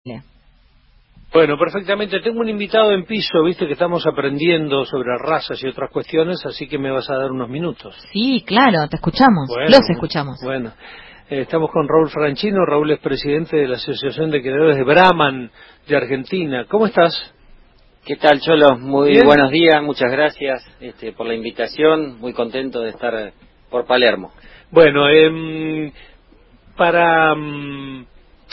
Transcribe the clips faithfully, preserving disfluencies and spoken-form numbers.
Bueno, perfectamente. Tengo un invitado en piso, viste que estamos aprendiendo sobre razas y otras cuestiones, así que me vas a dar unos minutos. Sí, claro, te escuchamos, Bueno, los escuchamos. Bueno, eh, estamos con Raúl Franchino. Raúl es presidente de la Asociación de Criadores de Brahman de Argentina. ¿Cómo estás? ¿Qué tal, Cholo? Muy ¿Bien? buenos días, muchas gracias este, por la invitación. Muy contento de estar por Palermo. Bueno, eh, para, mm,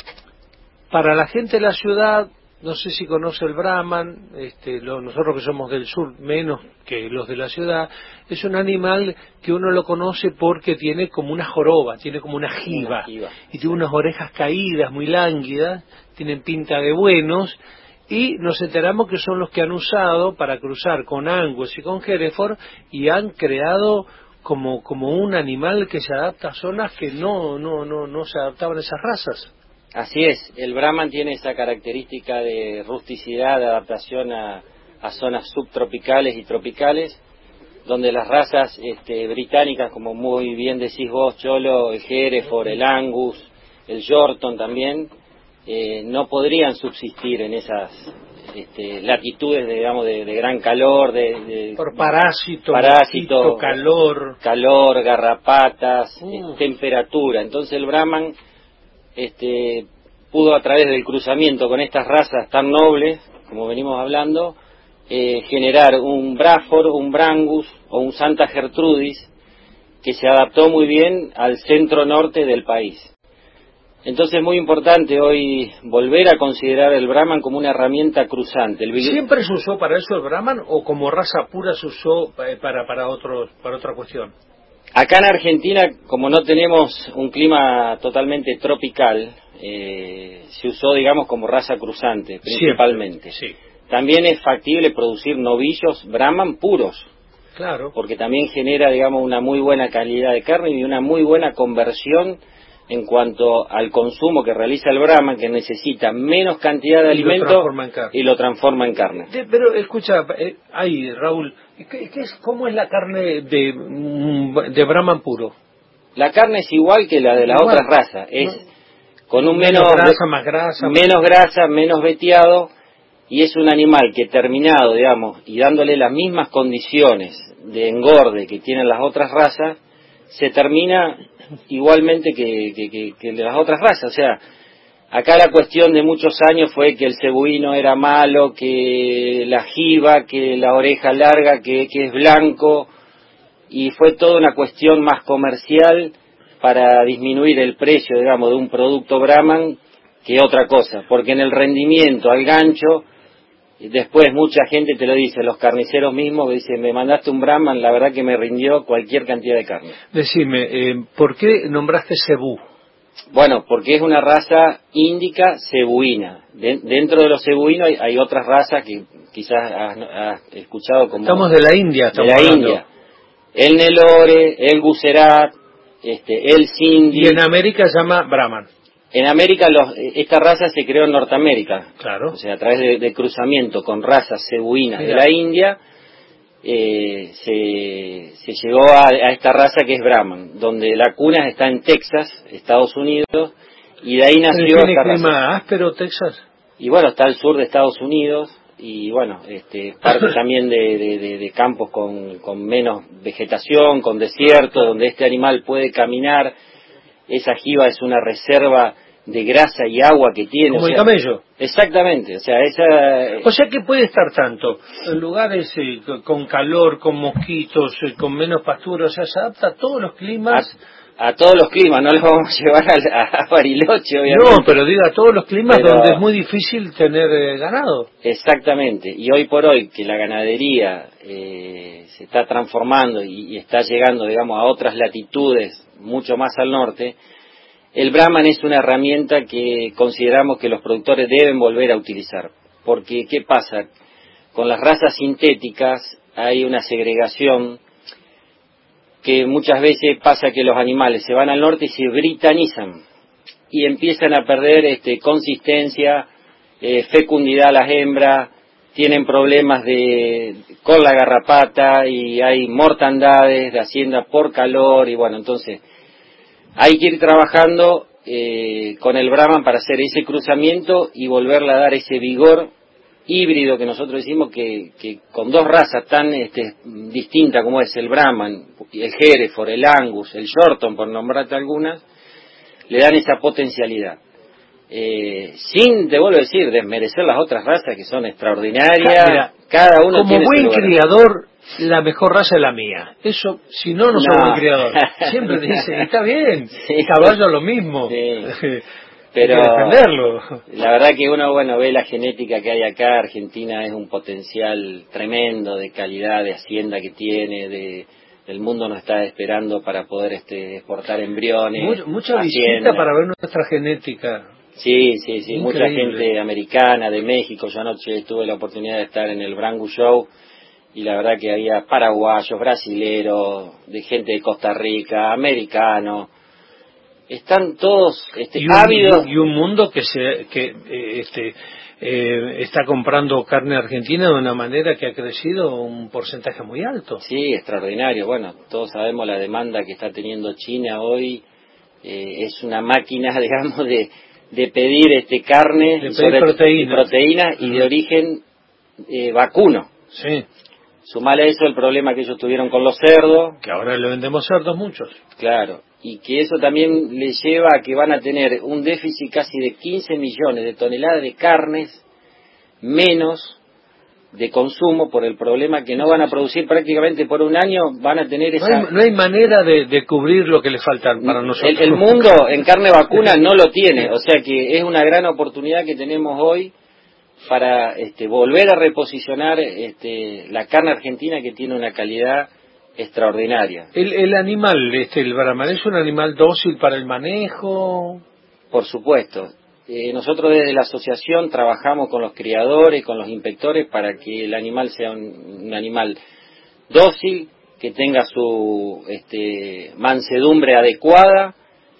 para la gente de la ciudad, no sé si conoce el Brahman, este, lo, nosotros que somos del sur, menos que los de la ciudad, es un animal que uno lo conoce porque tiene como una joroba, tiene como una jiba, Una jiba, y tiene unas orejas caídas, muy lánguidas, tienen pinta de buenos, y nos enteramos que son los que han usado para cruzar con Angus y con Hereford, y han creado como, como un animal que se adapta a zonas que no, no, no, no se adaptaban a esas razas. Así es, el Brahman tiene esa característica de rusticidad, de adaptación a, a zonas subtropicales y tropicales, donde las razas este, británicas, como muy bien decís vos, Cholo, el Hereford, el Angus, el Yorkton también, eh, no podrían subsistir en esas este, latitudes, de, digamos, de, de gran calor, de, de Por parásito, parásito, mosquito, calor. calor, garrapatas, Uh. eh, temperatura. Entonces el Brahman este, pudo, a través del cruzamiento con estas razas tan nobles, como venimos hablando, eh, generar un Braford, un Brangus o un Santa Gertrudis que se adaptó muy bien al centro norte del país. Entonces es muy importante hoy volver a considerar el Brahman como una herramienta cruzante. El ¿Siempre se usó para eso el Brahman o como raza pura se usó para para otro, para otra cuestión? Acá en Argentina, como no tenemos un clima totalmente tropical, eh, se usó, digamos, como raza cruzante, principalmente. Siempre, sí. También es factible producir novillos Brahman puros. Claro. Porque también genera, digamos, una muy buena calidad de carne y una muy buena conversión en cuanto al consumo que realiza el Brahman, que necesita menos cantidad de Y lo alimento transforma en carne. y lo transforma en carne. De, pero escucha, eh, ahí Raúl, ¿qué, qué es, ¿cómo es la carne de, mm, de Brahman puro? La carne es igual que la de las Igual. otras razas, es No. con un menos menos grasa, más grasa, menos grasa, menos veteado, y es un animal que terminado, digamos, y dándole las mismas condiciones de engorde que tienen las otras razas, se termina igualmente que, que, que, que las otras razas. O sea, acá la cuestión de muchos años fue que el cebuino era malo, que la jiba, que la oreja larga, que, que es blanco, y fue toda una cuestión más comercial para disminuir el precio, digamos, de un producto Brahman que otra cosa, porque en el rendimiento al gancho, después mucha gente te lo dice, los carniceros mismos dicen, me mandaste un Brahman, la verdad que me rindió cualquier cantidad de carne. Decime, eh, ¿por qué nombraste cebú? Bueno, porque es una raza índica cebuina. De, dentro de los cebuinos hay, hay otras razas que quizás has, has escuchado como... Estamos de la India, estamos de la hablando. India. El Nelore, el Gucerat, este, el Sindhi. Y en América se llama Brahman. En América, los, esta raza se creó en Norteamérica. Claro. O sea, a través de, de cruzamiento con razas cebuinas de la India, eh, se, se llegó a, a esta raza que es Brahman, donde la cuna está en Texas, Estados Unidos, y de ahí nació ¿Tiene esta clima raza. áspero, Texas? Y bueno, está al sur de Estados Unidos, y bueno, este, parte también de, de, de, de campos con, con menos vegetación, con desierto, donde este animal puede caminar. Esa jiba es una reserva de grasa y agua que tiene. Como o el sea, camello. Exactamente, o sea, esa... O sea que puede estar tanto en lugares eh, con calor, con mosquitos, eh, con menos pastura, o sea, se adapta a todos los climas. A, a todos los climas, no los vamos a llevar a, a Bariloche, obviamente. No, pero diga, a todos los climas Pero... donde es muy difícil tener eh, ganado. Exactamente, y hoy por hoy que la ganadería eh, se está transformando y, y está llegando, digamos, a otras latitudes, mucho más al norte, el Brahman es una herramienta que consideramos que los productores deben volver a utilizar. Porque, ¿qué pasa? Con las razas sintéticas hay una segregación que muchas veces pasa que los animales se van al norte y se britanizan y empiezan a perder este, consistencia, eh, fecundidad a las hembras, tienen problemas de con la garrapata y hay mortandades de hacienda por calor y bueno, entonces hay que ir trabajando eh, con el Brahman para hacer ese cruzamiento y volverle a dar ese vigor híbrido que nosotros decimos que, que con dos razas tan este, distintas como es el Brahman, el Hereford, el Angus, el Shorton, por nombrarte algunas, le dan esa potencialidad. Eh, sin, te vuelvo a decir, desmerecer las otras razas que son extraordinarias. Mira, cada uno como tiene buen su lugar. Criador, la mejor raza es la mía. Eso, si no, no, no. soy buen criador. Siempre te dicen, está bien, sí. Caballo lo mismo. Sí. Pero hay que defenderlo. La verdad que uno, bueno, ve la genética que hay acá. Argentina es un potencial tremendo de calidad, de hacienda que tiene, de... El mundo nos está esperando para poder este, exportar embriones. Much, mucha visita para ver nuestra genética. Sí, sí, sí. Increíble. Mucha gente americana, de México. Yo anoche tuve la oportunidad de estar en el Brangus Show y la verdad que había paraguayos, brasileros, de gente de Costa Rica, americanos. Están todos este, y un, ávidos. Y un mundo que se que eh, este eh, está comprando carne argentina de una manera que ha crecido un porcentaje muy alto. Sí, extraordinario. Bueno, todos sabemos la demanda que está teniendo China hoy. Eh, es una máquina, digamos, de, de pedir este carne, de pedir sobre, proteína, proteína y uh-huh. de origen eh, vacuno. Sí. Sumale a eso el problema que ellos tuvieron con los cerdos. Que ahora le vendemos cerdos muchos. Claro. Y que eso también les lleva a que van a tener un déficit casi de quince millones de toneladas de carnes menos de consumo por el problema que no van a producir prácticamente por un año, van a tener esa... No hay, no hay manera de, de cubrir lo que le falta para nosotros. El, el mundo en carne vacuna no lo tiene, o sea que es una gran oportunidad que tenemos hoy para este, volver a reposicionar este, la carne argentina que tiene una calidad extraordinaria. El, el animal, este, el Brahman, ¿es un animal dócil para el manejo? Por supuesto. Eh, nosotros desde la asociación trabajamos con los criadores, con los inspectores para que el animal sea un, un animal dócil, que tenga su este, mansedumbre adecuada.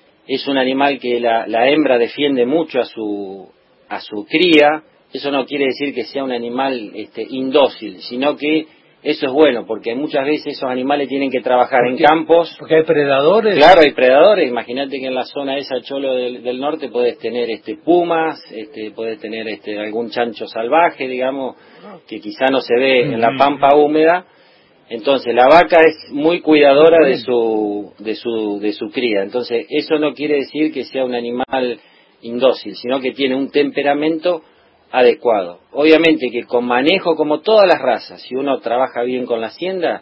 Es un animal que la, la hembra defiende mucho a su a su cría. Eso no quiere decir que sea un animal este, indócil, sino que eso es bueno, porque muchas veces esos animales tienen que trabajar en campos. Porque hay predadores. Claro, hay predadores. Imagínate que en la zona esa Cholo del, del norte puedes tener este pumas, este puedes tener este algún chancho salvaje, digamos, que quizá no se ve en la pampa húmeda. Entonces la vaca es muy cuidadora de su de su de su cría. Entonces eso no quiere decir que sea un animal indócil, sino que tiene un temperamento adecuado. Obviamente que con manejo, como todas las razas, si uno trabaja bien con la hacienda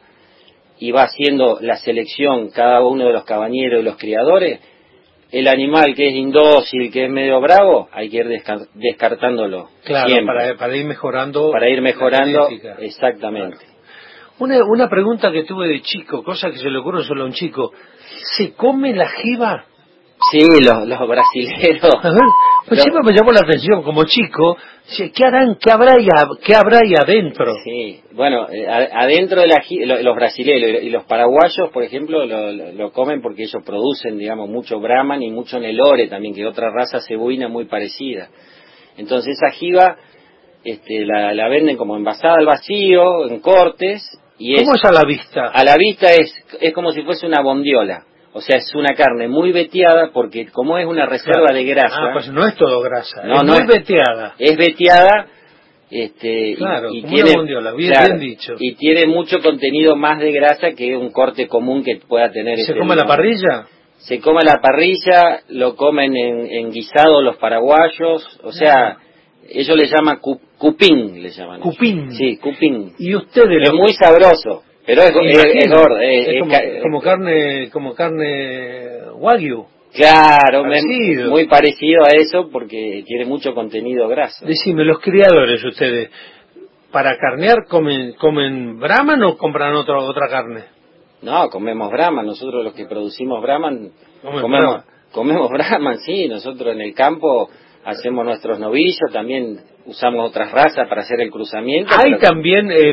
y va haciendo la selección cada uno de los cabañeros y los criadores, el animal que es indócil, que es medio bravo, hay que ir desca- descartándolo. Claro, siempre. Para, para ir mejorando. Para ir mejorando, exactamente. Claro. Una, una pregunta que tuve de chico, cosa que se le ocurre solo a un chico. ¿Se come la jiba? Sí, los, los brasileros. A ver, pues siempre me llamó la atención como chico, ¿qué harán, qué habrá ahí, qué habrá ahí adentro? Sí, bueno, eh, adentro de la lo, los brasileros y los paraguayos, por ejemplo, lo, lo, lo comen porque ellos producen, digamos, mucho Brahman y mucho Nelore también, que es otra raza cebuina muy parecida. Entonces esa jiba este, la, la venden como envasada al vacío, en cortes. Y ¿Cómo es, es a la vista? A la vista es, es como si fuese una bondiola. O sea, es una carne muy veteada porque como es una reserva claro. de grasa... Ah, pues no es todo grasa, no, es no muy es, veteada. Es veteada este, claro, y, y como tiene, una bondiola, bien, claro, bien dicho. Y tiene mucho contenido más de grasa que un corte común que pueda tener. ¿Se este come a la parrilla? Se come a la parrilla, lo comen en, en guisado los paraguayos, o sea... Ellos le llaman cu, cupín, le llaman. Cupín. Sí, cupín. Y ustedes es lo... muy sabroso, pero es, es, es gordo. Es, es, como, es como carne, como carne wagyu. Claro, parecido. Muy parecido a eso porque tiene mucho contenido graso. Decime, los criadores ustedes, para carnear comen, comen Brahman o compran otra otra carne. No, comemos Brahman. Nosotros los que producimos Brahman comemos Brahman. comemos Brahman, sí. Nosotros en el campo hacemos nuestros novillos, también usamos otras razas para hacer el cruzamiento. ¿Hay pero... también eh,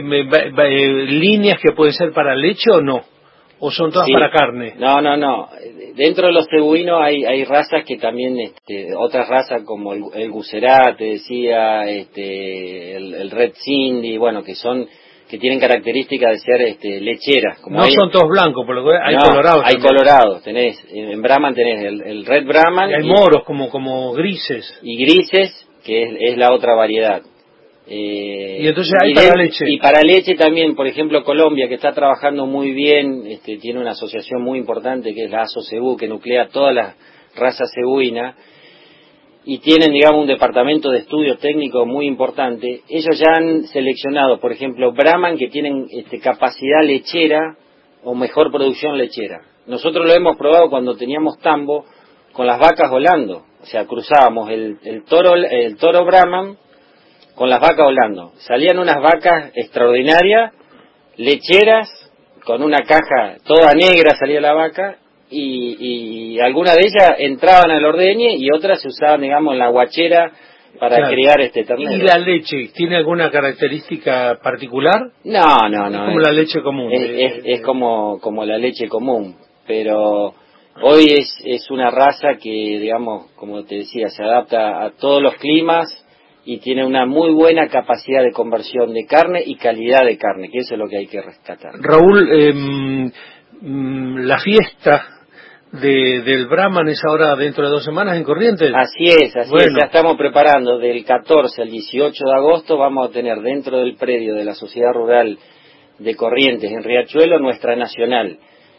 eh, líneas que pueden ser para leche o no? ¿O son todas sí. para carne? No, no, no. Dentro de los cebuinos hay hay razas que también, este, otras razas como el, el Gucerat, te decía, este, el, el Red Cindy, bueno, que son que tienen características de ser este, lecheras. Como no hay, son todos blancos, por lo que hay no, colorados. Hay también. colorados, tenés, en Brahman tenés el, el Red Brahman. Y hay y, moros como, como grises. Y grises, que es, es la otra variedad. Eh, y entonces hay y para de, leche. Y para leche también, por ejemplo, Colombia, que está trabajando muy bien, este, tiene una asociación muy importante que es la ASO-Cebú, que nuclea todas las razas cebuinas, y tienen, digamos, un departamento de estudio técnico muy importante. Ellos ya han seleccionado, por ejemplo, Brahman, que tienen este, capacidad lechera o mejor producción lechera. Nosotros lo hemos probado cuando teníamos tambo con las vacas volando, o sea, cruzábamos el, el toro el toro Brahman con las vacas volando. Salían unas vacas extraordinarias, lecheras, con una caja toda negra salía la vaca, y, y algunas de ellas entraban al ordeñe y otras se usaban, digamos, en la guachera para claro. criar este ternero. ¿Y la leche tiene alguna característica particular? No, no, no. Es como es, la leche común. Es, eh, es, es como, como la leche común, pero hoy es, es una raza que, digamos, como te decía, se adapta a todos los climas y tiene una muy buena capacidad de conversión de carne y calidad de carne, que eso es lo que hay que rescatar. Raúl, eh, la fiesta de, del Brahman es ahora dentro de dos semanas en Corrientes. Así es, así bueno. es, ya estamos preparando del catorce al dieciocho de agosto, vamos a tener dentro del predio de la Sociedad Rural de Corrientes, en Riachuelo, nuestra nacional,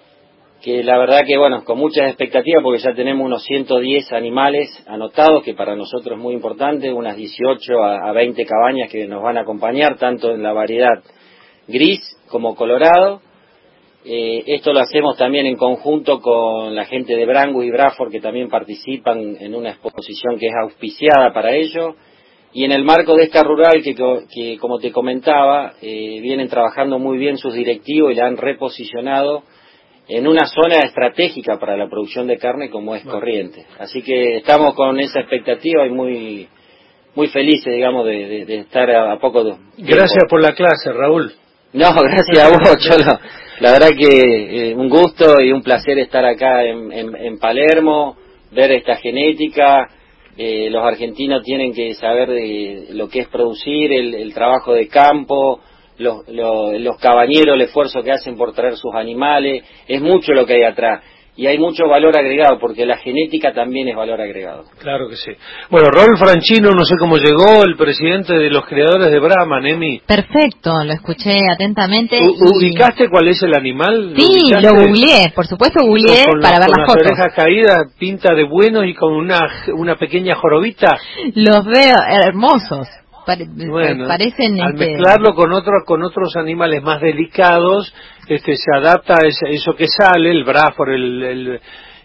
que la verdad que, bueno, con muchas expectativas, porque ya tenemos unos ciento diez animales anotados, que para nosotros es muy importante, unas dieciocho a veinte cabañas que nos van a acompañar, tanto en la variedad gris como colorado. Eh, esto lo hacemos también en conjunto con la gente de Brangus y Braford, que también participan en una exposición que es auspiciada para ello, y en el marco de esta rural que, que como te comentaba, eh, vienen trabajando muy bien sus directivos y la han reposicionado en una zona estratégica para la producción de carne como es Corrientes. Así que estamos con esa expectativa y muy muy felices, digamos, de, de, de estar a, a poco de... Gracias por la clase, Raúl. No, gracias a vos, Cholo. La verdad que eh, un gusto y un placer estar acá en, en, en Palermo, ver esta genética. Eh, los argentinos tienen que saber de lo que es producir, el, el trabajo de campo, los, los, los cabañeros, el esfuerzo que hacen por traer sus animales. Es mucho lo que hay atrás. Y hay mucho valor agregado, porque la genética también es valor agregado. Claro que sí. Bueno, Raúl Franchino, no sé cómo llegó, el presidente de los creadores de Brahman, Emi. Perfecto, lo escuché atentamente. U y... ¿Ubicaste cuál es el animal? Sí, ¿Lo, lo googleé, por supuesto googleé con, con para los, ver con las las fotos. orejas caídas, pinta de bueno y con una, una pequeña jorobita. Los veo hermosos. Pare, bueno, parecen al este... mezclarlo con otros con otros animales más delicados, este se adapta a ese, eso que sale, el Braford, el, el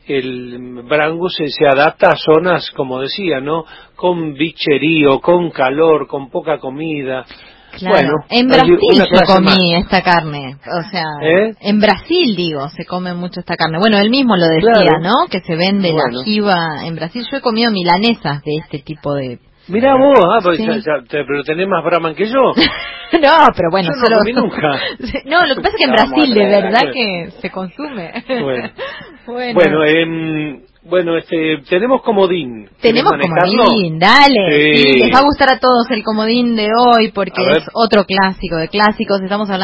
el Brangus se, se adapta a zonas, como decía, ¿no? Con bicherío, con calor, con poca comida. Claro, bueno, en Brasil yo comí más. esta carne, o sea, ¿Eh? en Brasil, digo, se come mucho esta carne. Bueno, él mismo lo decía, claro. ¿no? Que se vende bueno. la jiba en Brasil. Yo he comido milanesas de este tipo de... Mirá vos, ah, pues sí. ya, ya, te, pero tenés más Brahman que yo. No, pero bueno, yo no solo... comí nunca. No, lo que pasa es que en Brasil de verdad que se consume. Bueno, bueno, bueno, eh, bueno este, tenemos comodín. Tenemos comodín, dale. Sí. Sí, les va a gustar a todos el comodín de hoy porque es otro clásico de clásicos. Estamos hablando